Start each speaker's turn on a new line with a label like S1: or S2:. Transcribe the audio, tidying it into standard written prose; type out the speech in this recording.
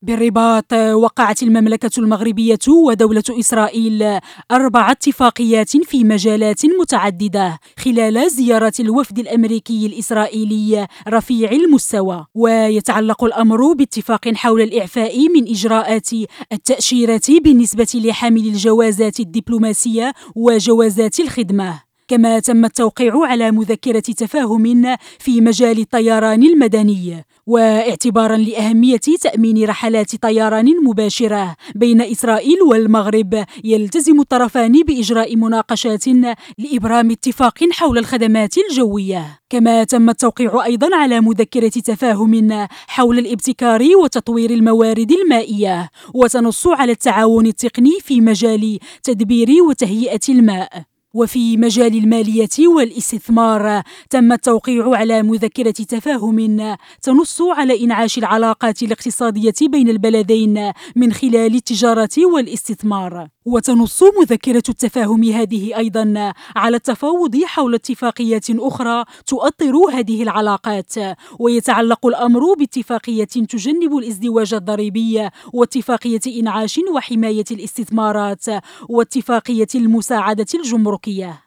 S1: بالرباط وقعت المملكة المغربية ودولة إسرائيل 4 اتفاقيات في مجالات متعددة خلال زيارة الوفد الأمريكي الإسرائيلي رفيع المستوى، ويتعلق الأمر باتفاق حول الإعفاء من إجراءات التأشيرة بالنسبة لحاملي الجوازات الدبلوماسية وجوازات الخدمة. كما تم التوقيع على مذكرة تفاهم في مجال الطيران المدني، واعتباراً لأهمية تأمين رحلات طيران مباشرة بين إسرائيل والمغرب، يلتزم الطرفان بإجراء مناقشات لإبرام اتفاق حول الخدمات الجوية. كما تم التوقيع أيضاً على مذكرة تفاهم حول الابتكار وتطوير الموارد المائية، وتنص على التعاون التقني في مجال تدبير وتهيئة الماء. وفي مجال المالية والاستثمار تم التوقيع على مذكرة تفاهم تنص على إنعاش العلاقات الاقتصادية بين البلدين من خلال التجارة والاستثمار. وتنص مذكرة التفاهم هذه أيضاً على التفاوض حول اتفاقيات أخرى تؤطر هذه العلاقات، ويتعلق الأمر باتفاقية تجنب الازدواج الضريبي، واتفاقية إنعاش وحماية الاستثمارات، واتفاقية المساعدة الجمركية.